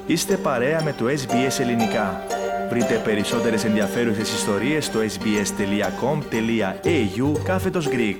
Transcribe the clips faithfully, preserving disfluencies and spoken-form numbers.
Είστε παρέα με το ες μπι ες Ελληνικά. Βρείτε περισσότερες ενδιαφέρουσες ιστορίες στο sbs.com.au κάθετος Greek.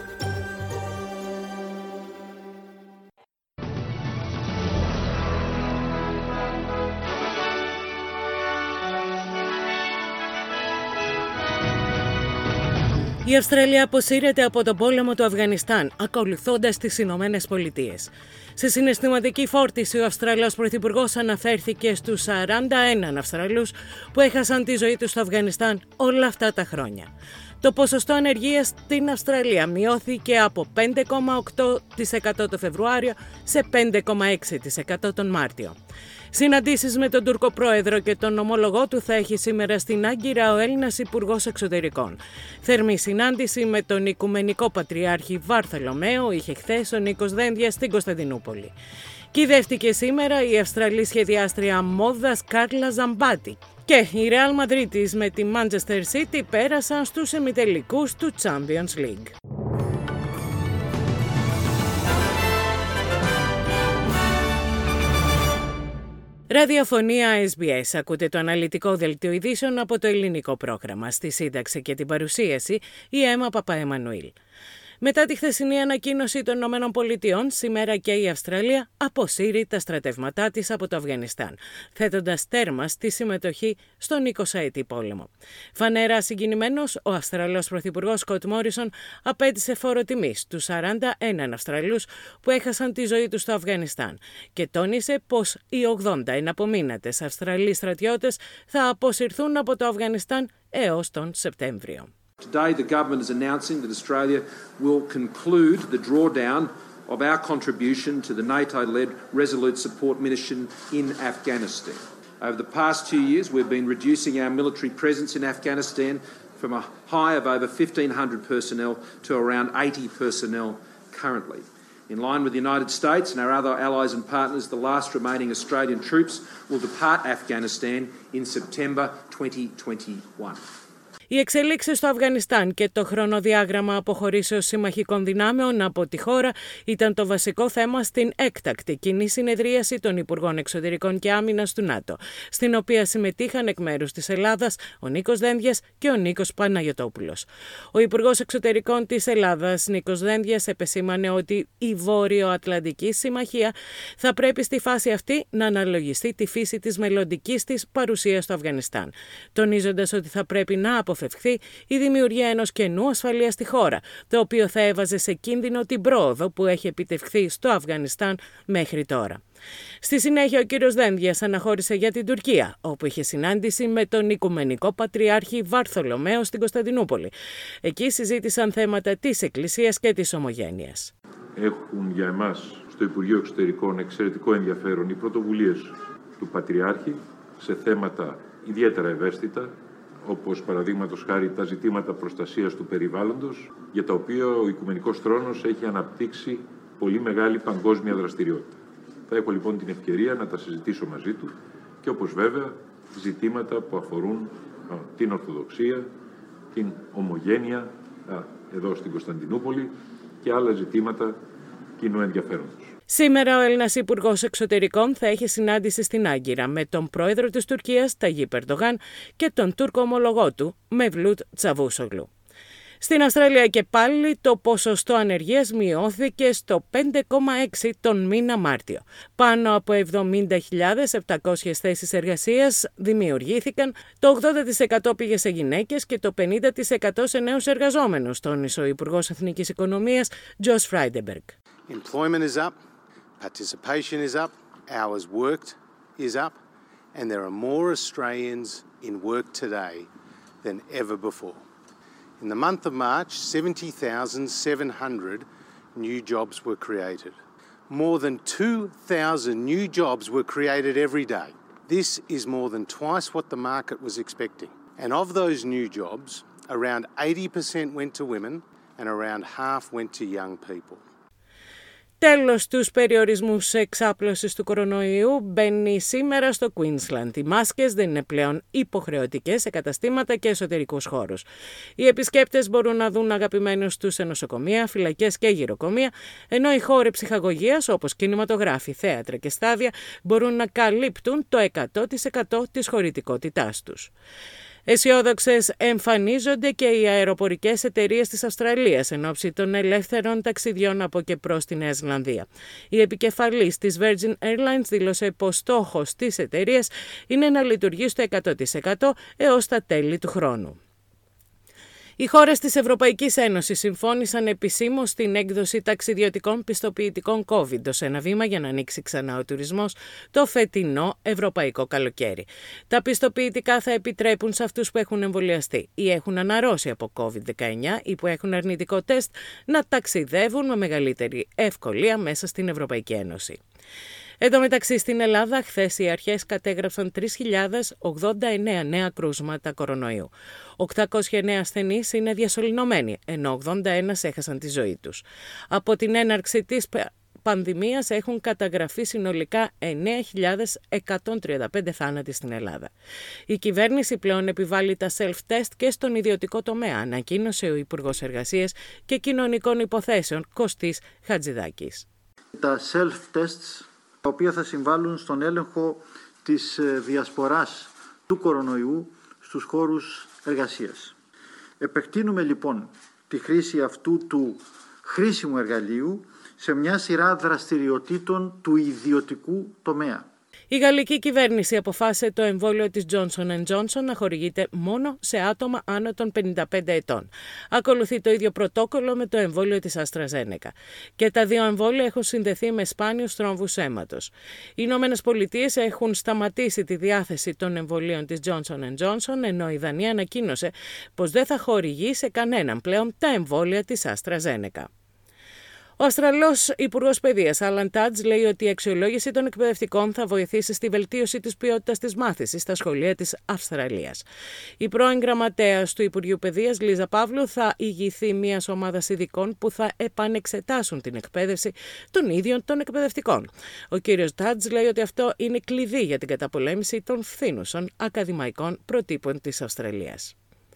Η Αυστραλία αποσύρεται από τον πόλεμο του Αφγανιστάν, ακολουθώντας τις Ηνωμένες Πολιτείες. Σε συναισθηματική φόρτιση, ο Αυστραλός Πρωθυπουργός αναφέρθηκε στους σαράντα ένα Αυστραλούς που έχασαν τη ζωή τους στο Αφγανιστάν όλα αυτά τα χρόνια. Το ποσοστό ανεργίας στην Αυστραλία μειώθηκε από πέντε κόμμα οκτώ τοις εκατό το Φεβρουάριο σε πέντε κόμμα έξι τοις εκατό τον Μάρτιο. Συναντήσεις με τον Τούρκο Πρόεδρο και τον ομολογό του θα έχει σήμερα στην Άγκυρα ο Έλληνας Υπουργός Εξωτερικών. Θερμή συνάντηση με τον Οικουμενικό Πατριάρχη Βαρθολομαίο είχε χθες ο Νίκος Δένδιας στην Κωνσταντινούπολη. Κυδεύτηκε σήμερα η Αυστραλή σχεδιάστρια μόδας Κάρλα Ζαμπάτη και η Ρεάλ Μαδρίτης με τη Manchester City πέρασαν στους ημιτελικούς του Champions League. Ραδιοφωνία ες μπι ες. Ακούτε το αναλυτικό δελτίο ειδήσεων από το ελληνικό πρόγραμμα. Στη σύνταξη και την παρουσίαση η Έμα Παπαεμμανουήλ. Μετά τη χθεσινή ανακοίνωση των ΗΠΑ, σήμερα και η Αυστραλία αποσύρει τα στρατεύματά της από το Αφγανιστάν, θέτοντας τέρμα στη συμμετοχή στον εικοσαετή πόλεμο. Φανερά συγκινημένος, ο Αυστραλός Πρωθυπουργός Σκοτ Μόρισον απέτησε φόρο τιμής στους σαράντα ένα Αυστραλούς που έχασαν τη ζωή τους στο Αφγανιστάν και τόνισε πως οι ογδόντα εναπομείνατες Αυστραλοί στρατιώτες θα αποσυρθούν από το Αφγανιστάν έως τον Σεπτέμβριο. Today, the government is announcing that Australia will conclude the drawdown of our contribution to the NATO-led Resolute Support Mission in Afghanistan. Over the past two years, we've been reducing our military presence in Afghanistan from a high of over fifteen hundred personnel to around eighty personnel currently. In line with the United States and our other allies and partners, the last remaining Australian troops will depart Afghanistan in September twenty twenty-one. Οι εξελίξεις στο Αφγανιστάν και το χρονοδιάγραμμα αποχωρήσεως συμμαχικών δυνάμεων από τη χώρα ήταν το βασικό θέμα στην έκτακτη κοινή συνεδρίαση των Υπουργών Εξωτερικών και Άμυνας του ΝΑΤΟ, στην οποία συμμετείχαν εκ μέρους της Ελλάδας ο Νίκος Δένδιας και ο Νίκος Παναγιωτόπουλος. Ο Υπουργός Εξωτερικών της Ελλάδας, Νίκος Δένδιας, επεσήμανε ότι η Βόρειο-Ατλαντική Συμμαχία θα πρέπει στη φάση αυτή να αναλογιστεί τη φύση της μελλοντικής της παρουσίας στο Αφγανιστάν, τονίζοντας ότι θα πρέπει να αποφευθεί η δημιουργία ενός κενού ασφαλείας στη χώρα, το οποίο θα έβαζε σε κίνδυνο την πρόοδο που έχει επιτευχθεί στο Αφγανιστάν μέχρι τώρα. Στη συνέχεια, ο κύριος Δένδιας αναχώρησε για την Τουρκία, όπου είχε συνάντηση με τον Οικουμενικό Πατριάρχη Βαρθολομαίο στην Κωνσταντινούπολη. Εκεί συζήτησαν θέματα της Εκκλησίας και της Ομογένειας. Έχουν για εμάς στο Υπουργείο Εξωτερικών εξαιρετικό ενδιαφέρον οι πρωτοβουλίες του Πατριάρχη σε θέματα ιδιαίτερα ευαίσθητα, όπως παραδείγματος χάρη τα ζητήματα προστασίας του περιβάλλοντος, για τα οποία ο Οικουμενικός Θρόνος έχει αναπτύξει πολύ μεγάλη παγκόσμια δραστηριότητα. Θα έχω λοιπόν την ευκαιρία να τα συζητήσω μαζί του και όπως βέβαια ζητήματα που αφορούν α, την Ορθοδοξία, την Ομογένεια α, εδώ στην Κωνσταντινούπολη και άλλα ζητήματα κοινού ενδιαφέροντος. Σήμερα ο Έλληνας Υπουργός Εξωτερικών θα έχει συνάντηση στην Άγκυρα με τον πρόεδρο της Τουρκίας, Ταγίπ Ερντογάν, και τον Τούρκο ομολογό του, Μευλούτ Τσαβούσογλου. Στην Αυστραλία και πάλι το ποσοστό ανεργίας μειώθηκε στο πέντε κόμμα έξι τον μήνα Μάρτιο. Πάνω από εβδομήντα χιλιάδες επτακόσιες θέσεις εργασίας δημιουργήθηκαν, το ογδόντα τοις εκατό πήγε σε γυναίκες και το πενήντα τοις εκατό σε νέους εργαζόμενους, τόνισε ο Υπουργός Εθνικής Οικονομίας, Τζος Φράιντεμπεργκ. Employment is up, participation is up, hours worked is up, and there are more Australians in work today than ever before. In the month of March, seventy thousand seven hundred new jobs were created. More than two thousand new jobs were created every day. This is more than twice what the market was expecting. And of those new jobs, around eighty percent went to women and around half went to young people. Τέλος τους περιορισμούς εξάπλωσης του κορονοϊού μπαίνει σήμερα στο Queensland. Οι μάσκες δεν είναι πλέον υποχρεωτικές σε καταστήματα και εσωτερικούς χώρους. Οι επισκέπτες μπορούν να δουν αγαπημένους τους σε νοσοκομεία, φυλακές και γυροκομεία, ενώ οι χώροι ψυχαγωγίας όπως κινηματογράφοι, θέατρα και στάδια μπορούν να καλύπτουν το εκατό τοις εκατό της χωρητικότητάς τους. Αισιόδοξες εμφανίζονται και οι αεροπορικές εταιρείες της Αυστραλίας εν ώψη των ελεύθερων ταξιδιών από και προς τη Νέα Ζηλανδία. Η επικεφαλής της Virgin Airlines δήλωσε πως στόχος της εταιρείας είναι να λειτουργεί στο εκατό τοις εκατό έως τα τέλη του χρόνου. Οι χώρες της Ευρωπαϊκής Ένωσης συμφώνησαν επισήμως στην έκδοση ταξιδιωτικών πιστοποιητικών COVID ως ένα βήμα για να ανοίξει ξανά ο τουρισμός το φετινό ευρωπαϊκό καλοκαίρι. Τα πιστοποιητικά θα επιτρέπουν σε αυτούς που έχουν εμβολιαστεί ή έχουν αναρρώσει από κόβιντ δεκαεννιά ή που έχουν αρνητικό τεστ να ταξιδεύουν με μεγαλύτερη ευκολία μέσα στην Ευρωπαϊκή Ένωση. Εν τω μεταξύ, στην Ελλάδα, χθες οι αρχές κατέγραψαν τρεις χιλιάδες ογδόντα εννέα νέα κρούσματα κορονοϊού. οκτακόσιοι εννέα ασθενείς είναι διασωληνωμένοι, ενώ ογδόντα ένα έχασαν τη ζωή τους. Από την έναρξη της πανδημίας έχουν καταγραφεί συνολικά εννέα χιλιάδες εκατόν τριάντα πέντε θάνατοι στην Ελλάδα. Η κυβέρνηση πλέον επιβάλλει τα self-test και στον ιδιωτικό τομέα, ανακοίνωσε ο Υπουργός Εργασίας και Κοινωνικών Υποθέσεων Κωστής Χατζηδάκης. Τα self-tests, τα οποία θα συμβάλλουν στον έλεγχο της διασποράς του κορονοϊού στους χώρους εργασίας. Επεκτείνουμε λοιπόν τη χρήση αυτού του χρήσιμου εργαλείου σε μια σειρά δραστηριοτήτων του ιδιωτικού τομέα. Η γαλλική κυβέρνηση αποφάσισε το εμβόλιο της Johnson εντ Johnson να χορηγείται μόνο σε άτομα άνω των πενήντα πέντε ετών. Ακολουθεί το ίδιο πρωτόκολλο με το εμβόλιο της AstraZeneca. Και τα δύο εμβόλια έχουν συνδεθεί με σπάνιους θρόμβους αίματος. Οι Ηνωμένες Πολιτείες έχουν σταματήσει τη διάθεση των εμβολίων της Johnson εντ Johnson, ενώ η Δανία ανακοίνωσε πως δεν θα χορηγεί σε κανέναν πλέον τα εμβόλια της AstraZeneca. Ο Αυστραλός Υπουργός Παιδείας, Άλαν Τάντζ, λέει ότι η αξιολόγηση των εκπαιδευτικών θα βοηθήσει στη βελτίωση της ποιότητας της μάθησης στα σχολεία της Αυστραλίας. Η πρώην γραμματέας του Υπουργείου Παιδείας, Λίζα Παύλου, θα ηγηθεί μιας ομάδας ειδικών που θα επανεξετάσουν την εκπαίδευση των ίδιων των εκπαιδευτικών. Ο κύριος Τάντζ λέει ότι αυτό είναι κλειδί για την καταπολέμηση των φθήνουσων ακαδημαϊκών προτύπων της Αυστραλίας.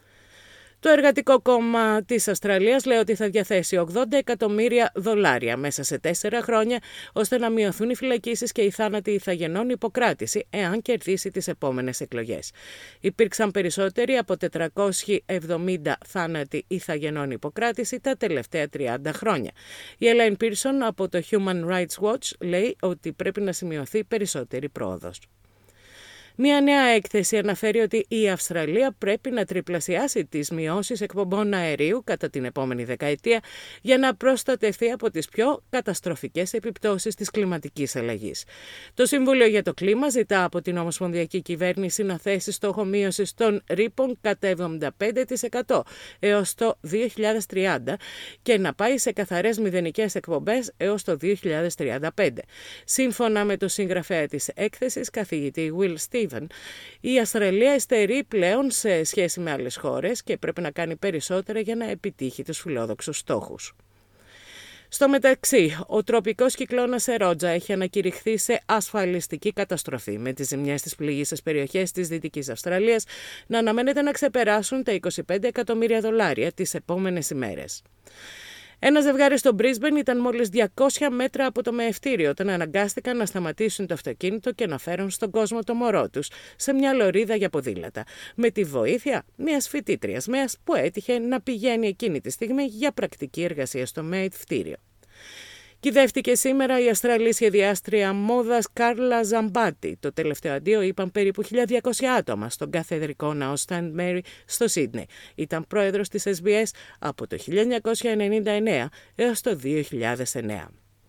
Το Εργατικό Κόμμα της Αυστραλίας λέει ότι θα διαθέσει ογδόντα εκατομμύρια δολάρια μέσα σε τέσσερα χρόνια ώστε να μειωθούν οι φυλακίσεις και οι θάνατοι ηθαγενών υποκράτηση εάν κερδίσει τις επόμενες εκλογές. Υπήρξαν περισσότεροι από τετρακόσιοι εβδομήντα θάνατοι ηθαγενών υποκράτηση τα τελευταία τριάντα χρόνια. Η Ελέιν Πίρσον από το Human Rights Watch λέει ότι πρέπει να σημειωθεί περισσότερη πρόοδος. Μια νέα έκθεση αναφέρει ότι η Αυστραλία πρέπει να τριπλασιάσει τις μειώσεις εκπομπών αερίου κατά την επόμενη δεκαετία για να προστατευτεί από τις πιο καταστροφικές επιπτώσεις της κλιματικής αλλαγής. Το Συμβούλιο για το Κλίμα ζητά από την Ομοσπονδιακή Κυβέρνηση να θέσει στόχο μείωσης των ρήπων κατά εβδομήντα πέντε τοις εκατό έως το δύο χιλιάδες τριάντα και να πάει σε καθαρές μηδενικές εκπομπές έως το δύο χιλιάδες τριάντα πέντε. Σύμφωνα με το συγγραφέα της έκθεσης, καθηγητή Will Stevens, η Αυστραλία υστερεί πλέον σε σχέση με άλλες χώρες και πρέπει να κάνει περισσότερα για να επιτύχει τους φιλόδοξους στόχους. Στο μεταξύ, ο τροπικός κυκλώνας Σερότζα έχει ανακηρυχθεί σε ασφαλιστική καταστροφή, με τις ζημιές στις πληγείσες περιοχές της Δυτικής Αυστραλίας να αναμένεται να ξεπεράσουν τα είκοσι πέντε εκατομμύρια δολάρια τις επόμενες ημέρες. Ένα ζευγάρι στο Μπρίσμπεν ήταν μόλις διακόσια μέτρα από το μεευτήριο όταν αναγκάστηκαν να σταματήσουν το αυτοκίνητο και να φέρουν στον κόσμο το μωρό τους σε μια λωρίδα για ποδήλατα, με τη βοήθεια μιας φοιτήτριας ΜΕΑΣ που έτυχε να πηγαίνει εκείνη τη στιγμή για πρακτική εργασία στο μεευτήριο. Κυδεύτηκε σήμερα η Αυστραλή σχεδιάστρια μόδας Κάρλα Ζαμπάτη. Το τελευταίο αντίο είπαν περίπου χίλια διακόσια άτομα στον καθεδρικό ναό Σταντ Μέρι στο Σίδνεϊ. Ήταν πρόεδρος της Ες Μπι Ες από το χίλια εννιακόσια ενενήντα εννέα έως το δύο χιλιάδες εννέα.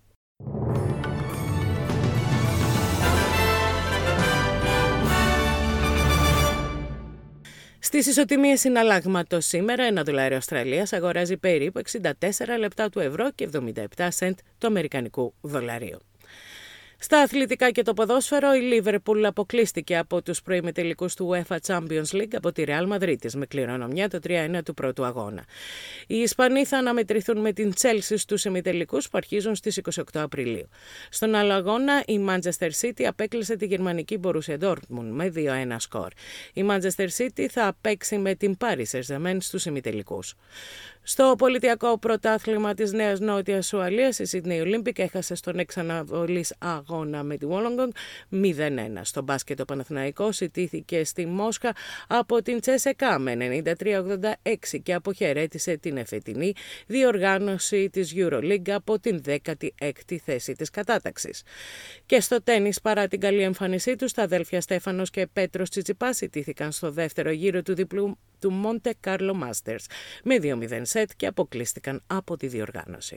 Στις ισοτιμίες συναλλάγματος σήμερα, ένα δολάριο Αυστραλίας αγοράζει περίπου εξήντα τέσσερα λεπτά του ευρώ και εβδομήντα επτά σεντ του αμερικανικού δολαρίου. Στα αθλητικά και το ποδόσφαιρο, η Λίβερπουλ αποκλείστηκε από τους προημιτελικούς του UEFA Champions League από τη Ρεάλ Μαδρίτης με κληρονομιά το τρία ένα του πρώτου αγώνα. Οι Ισπανοί θα αναμετρηθούν με την Chelsea στους ημιτελικούς που αρχίζουν στις είκοσι οκτώ Απριλίου. Στον άλλο αγώνα, η Manchester City απέκλεισε τη γερμανική Borussia Dortmund με δύο ένα σκορ. Η Manchester City θα παίξει με την Paris Saint-Germain στους ημιτελικούς. Στο πολιτιακό πρωτάθλημα της Νέας Νότιας Ουαλίας, η Sydney Olympic έχασε στον εξαναβολής αγώνα με τη Wollongong μηδέν ένα. Στο μπάσκετ ο Παναθηναϊκός ιτήθηκε στη Μόσχα από την Τσέσεκα με ενενήντα τρία ογδόντα έξι και αποχαιρέτησε την εφετινή διοργάνωση της EuroLeague από την δέκατη έκτη θέση της κατάταξης. Και στο τένις, παρά την καλή εμφάνισή τους, τα αδέλφια Στέφανος και Πέτρος Τσιτσιπάς ιτήθηκαν στο δεύτερο γύρο του διπλού του Monte Carlo Masters με δύο μηδέν σετ και αποκλείστηκαν από τη διοργάνωση.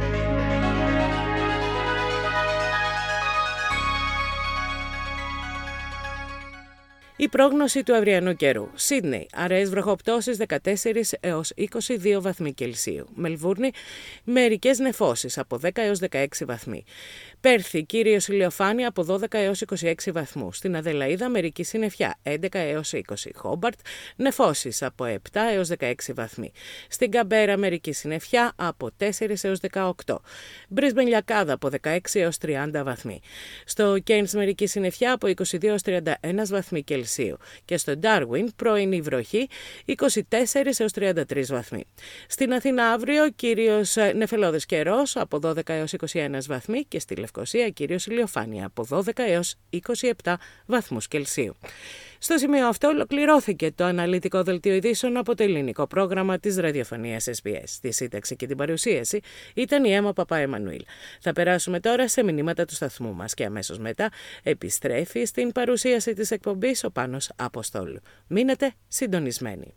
Η πρόγνωση του αυριανού καιρού. Σίδνεϊ, αραιές βροχοπτώσεις δεκατέσσερα έως είκοσι δύο βαθμοί Κελσίου. Μελβούρνη, μερικές νεφώσεις από δέκα έως δεκαέξι βαθμοί. Πέρθη, κύριος ηλιοφάνεια από δώδεκα έως είκοσι έξι βαθμούς. Στην Αδελαΐδα, μερική συννεφιά έντεκα έως είκοσι. Χόμπαρτ, νεφώσεις από επτά έως δεκαέξι βαθμοί. Στην Καμπέρα, μερική συννεφιά από τέσσερα έως δεκαοκτώ. Μπρίσμπεν, Λιακάδα από δεκαέξι έως τριάντα βαθμοί. Στο Κέινς, μερική συννεφιά από είκοσι δύο έως τριάντα ένα βαθμοί Κελσίου. Και στο Ντάρουιν, πρωινή βροχή είκοσι τέσσερα έως τριάντα τρία βαθμοί. Στην Αθήνα αύριο, κύριος νεφελώδης καιρός από δώδεκα έως είκοσι ένα βαθμοί και στη Λευκοσία, κύριος ηλιοφάνεια από δώδεκα έως είκοσι επτά βαθμούς Κελσίου. Στο σημείο αυτό ολοκληρώθηκε το αναλυτικό δελτίο ειδήσεων από το ελληνικό πρόγραμμα της ραδιοφωνίας ες μπι ες. Τη σύνταξη και την παρουσίαση ήταν η Έμα Παπαεμμανουήλ. Θα περάσουμε τώρα σε μηνύματα του σταθμού μας και αμέσως μετά επιστρέφει στην παρουσίαση της εκπομπής ο Πάνος Αποστόλου. Μείνετε συντονισμένοι.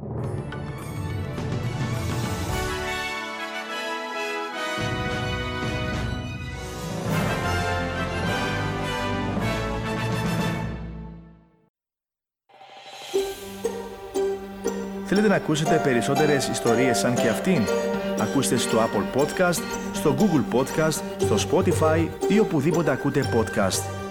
Θέλετε να ακούσετε περισσότερες ιστορίες σαν και αυτήν? Ακούστε στο Apple Podcast, στο Google Podcast, στο Spotify ή οπουδήποτε ακούτε podcast.